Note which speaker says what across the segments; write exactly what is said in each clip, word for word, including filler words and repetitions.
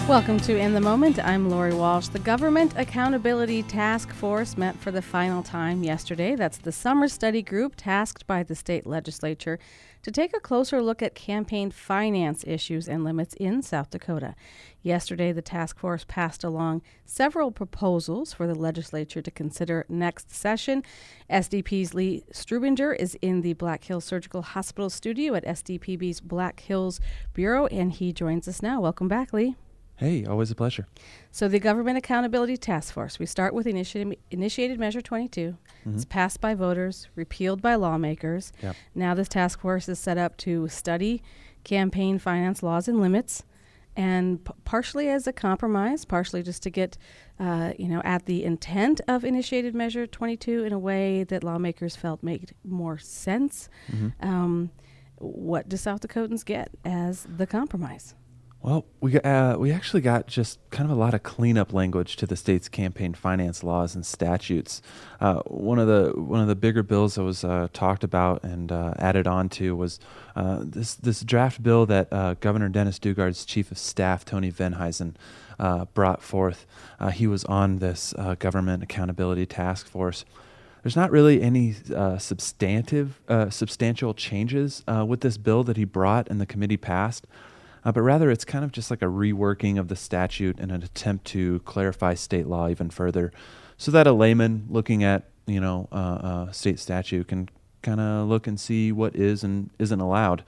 Speaker 1: Welcome to In the Moment. I'm Lori Walsh. The Government Accountability Task Force met for the final time yesterday. That's the summer study group tasked by the state legislature to take a closer look at campaign finance issues and limits in South Dakota. Yesterday, the task force passed along several proposals for the legislature to consider next session. S D P's Lee Strubinger is in the Black Hills Surgical Hospital studio at S D P B's Black Hills Bureau, and he joins us now. Welcome back, Lee.
Speaker 2: Hey, always a pleasure.
Speaker 1: So the Government Accountability Task Force, we start with initi- Initiated Measure twenty-two. Mm-hmm. It's passed by voters, repealed by lawmakers.
Speaker 2: Yep.
Speaker 1: Now this task force is set up to study campaign finance laws and limits, and p- partially as a compromise, partially just to get, uh, you know, at the intent of Initiated Measure twenty-two in a way that lawmakers felt made more sense. Mm-hmm. Um, what do South Dakotans get as the compromise?
Speaker 2: Well, we uh, we actually got just kind of a lot of cleanup language to the state's campaign finance laws and statutes. Uh, one of the one of the bigger bills that was uh, talked about and uh, added on to was uh, this this draft bill that uh, Governor Dennis Dugard's chief of staff Tony Venhuizen uh, brought forth. Uh, he was on this uh, Government Accountability Task Force. There's not really any uh, substantive uh, substantial changes uh, with this bill that he brought and the committee passed. Uh, but rather, it's kind of just like a reworking of the statute and an attempt to clarify state law even further, so that a layman looking at you know uh, uh, state statute can kind of look and see what is and isn't allowed.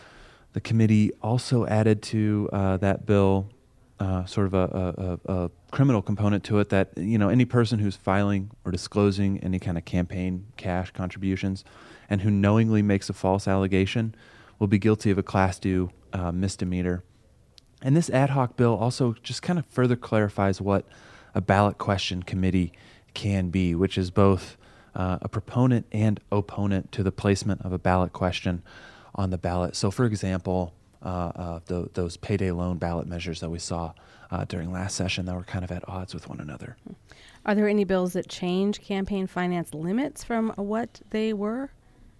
Speaker 2: The committee also added to uh, that bill uh, sort of a, a, a criminal component to it that you know any person who's filing or disclosing any kind of campaign cash contributions and who knowingly makes a false allegation will be guilty of a class two uh, misdemeanor. And this ad hoc bill also just kind of further clarifies what a ballot question committee can be, which is both uh, a proponent and opponent to the placement of a ballot question on the ballot. So, for example, uh, uh, the, those payday loan ballot measures that we saw uh, during last session that were kind of at odds with one another.
Speaker 1: Are there any bills that change campaign finance limits from what they were?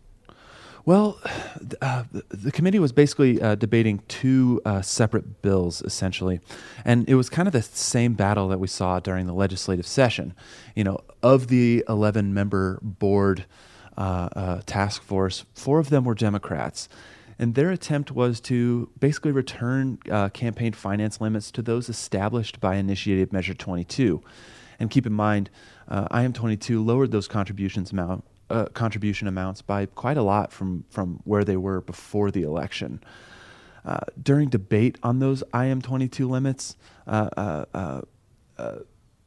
Speaker 2: Well, uh, the, the committee was basically uh, debating two uh, separate bills, essentially. And it was kind of the same battle that we saw during the legislative session. You know, of the eleven-member board uh, uh, task force, four of them were Democrats. And their attempt was to basically return uh, campaign finance limits to those established by Initiated Measure twenty-two. And keep in mind, uh, I M twenty-two lowered those contributions amount Uh, contribution amounts by quite a lot from, from where they were before the election. Uh, during debate on those I M twenty-two limits, uh, uh, uh, uh,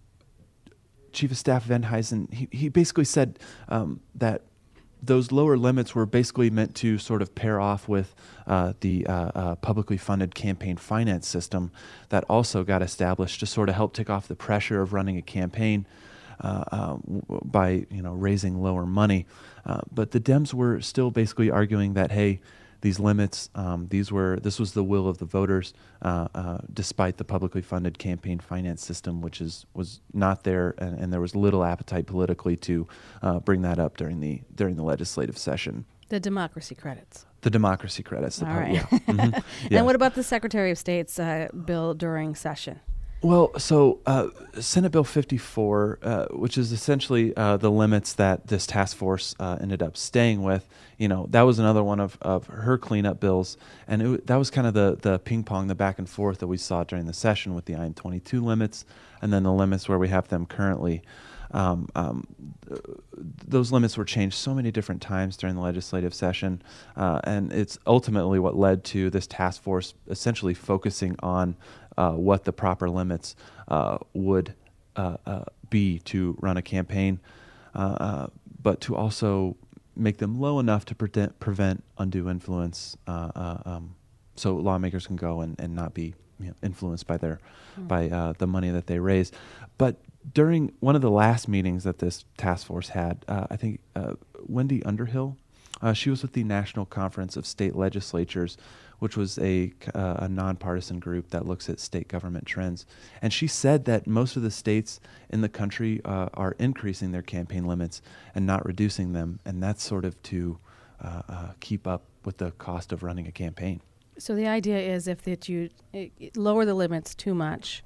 Speaker 2: Chief of Staff Venhuizen, he, he basically said um, that those lower limits were basically meant to sort of pair off with uh, the uh, uh, publicly funded campaign finance system that also got established to sort of help take off the pressure of running a campaign Uh, uh, w- by you know raising lower money, uh, but the Dems were still basically arguing that hey, these limits, um, these were this was the will of the voters, uh, uh, despite the publicly funded campaign finance system, which is was not there, and, and there was little appetite politically to uh, bring that up during the during the legislative session.
Speaker 1: The democracy credits.
Speaker 2: The democracy credits. The
Speaker 1: All
Speaker 2: pub-
Speaker 1: right.
Speaker 2: Yeah. Mm-hmm. Yeah.
Speaker 1: And what about the Secretary of State's uh, bill during session?
Speaker 2: Well, so uh, Senate Bill fifty-four, uh, which is essentially uh, the limits that this task force uh, ended up staying with, you know, that was another one of, of her cleanup bills. And it, that was kind of the, the ping pong, the back and forth that we saw during the session with the I M twenty-two limits and then the limits where we have them currently. Um, um, th- those limits were changed so many different times during the legislative session, uh, and it's ultimately what led to this task force essentially focusing on uh, what the proper limits uh, would uh, uh, be to run a campaign, uh, uh, but to also make them low enough to prevent, prevent undue influence, uh, uh, um, so lawmakers can go and, and not be you know, influenced by their mm. by uh, the money that they raise. But during one of the last meetings that this task force had, uh, I think uh, Wendy Underhill, uh, she was with the National Conference of State Legislatures, which was a, uh, a nonpartisan group that looks at state government trends. And she said that most of the states in the country uh, are increasing their campaign limits and not reducing them. And that's sort of to uh, uh, keep up with the cost of running a campaign.
Speaker 1: So the idea is if that you uh, lower the limits too much,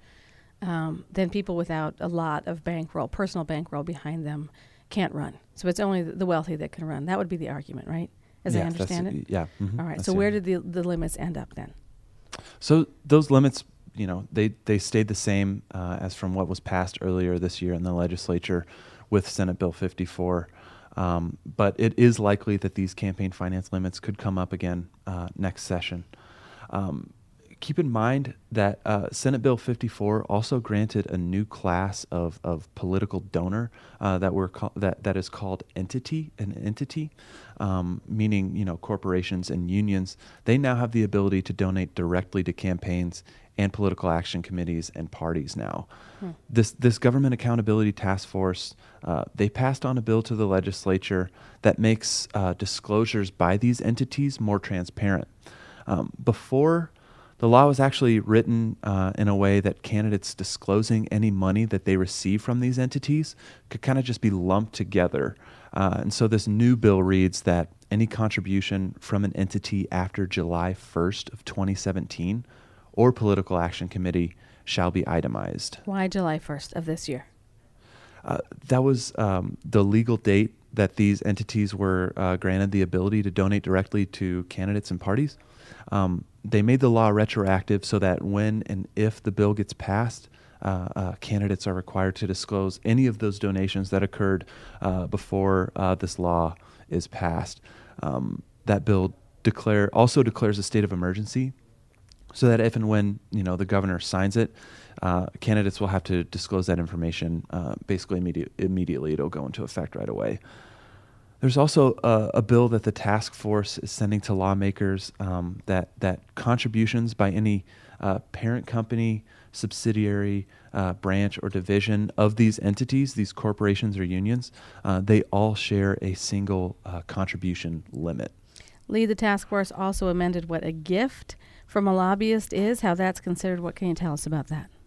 Speaker 1: um, then people without a lot of bankroll, personal bankroll behind them, can't run. So it's only the wealthy that can run. That would be the argument, right? As
Speaker 2: Yeah,
Speaker 1: I understand
Speaker 2: that's-
Speaker 1: it.
Speaker 2: Yeah. mhm,
Speaker 1: All right.
Speaker 2: that's
Speaker 1: So
Speaker 2: it.
Speaker 1: where did the the limits end up then?
Speaker 2: So those limits, you know, they, they stayed the same uh, as from what was passed earlier this year in the legislature with Senate Bill fifty-four. Um, but it is likely that these campaign finance limits could come up again uh, next session. Um, keep in mind that uh, Senate Bill fifty-four also granted a new class of, of political donor uh, that we're call- that that is called entity, an entity, um, meaning, you know, corporations and unions. They now have the ability to donate directly to campaigns and political action committees and parties now. Hmm. This this government accountability task force, uh, they passed on a bill to the legislature that makes uh, disclosures by these entities more transparent. Um, before, the law was actually written uh, in a way that candidates disclosing any money that they receive from these entities could kind of just be lumped together. Uh, and so this new bill reads that any contribution from an entity after July first of twenty seventeen or political action committee shall be itemized.
Speaker 1: Why July first of this year?
Speaker 2: Uh, that was um, the legal date that these entities were uh, granted the ability to donate directly to candidates and parties. Um, they made the law retroactive so that when and if the bill gets passed, uh, uh, candidates are required to disclose any of those donations that occurred uh, before uh, this law is passed. Um, that bill declare also declares a state of emergency, so that if and when, you know, the governor signs it, uh, candidates will have to disclose that information uh, basically immediate, immediately. It'll go into effect right away. There's also a, a bill that the task force is sending to lawmakers um, that that contributions by any uh, parent company, subsidiary, uh, branch, or division of these entities, these corporations or unions, uh, they all share a single uh, contribution limit.
Speaker 1: Lee, the task force also amended what a gift from a lobbyist is, how that's considered. What can you tell us about that?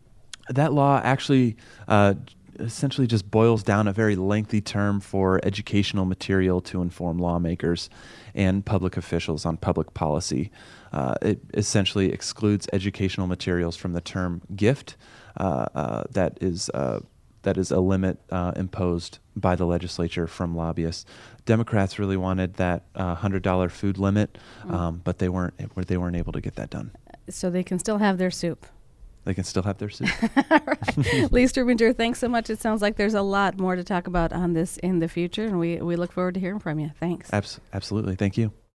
Speaker 2: That law actually uh, essentially just boils down a very lengthy term for educational material to inform lawmakers and public officials on public policy. Uh, it essentially excludes educational materials from the term gift. Uh, uh, that is uh, that is a limit uh, imposed by the legislature from lobbyists. Democrats really wanted that uh, one hundred dollars food limit, um, mm. but they weren't they weren't able to get that done.
Speaker 1: So they can still have their soup.
Speaker 2: They can still have their soup.
Speaker 1: Lee Strubinger, thanks so much. It sounds like there's a lot more to talk about on this in the future, and we, we look forward to hearing from you. Thanks.
Speaker 2: Abs- absolutely. Thank you.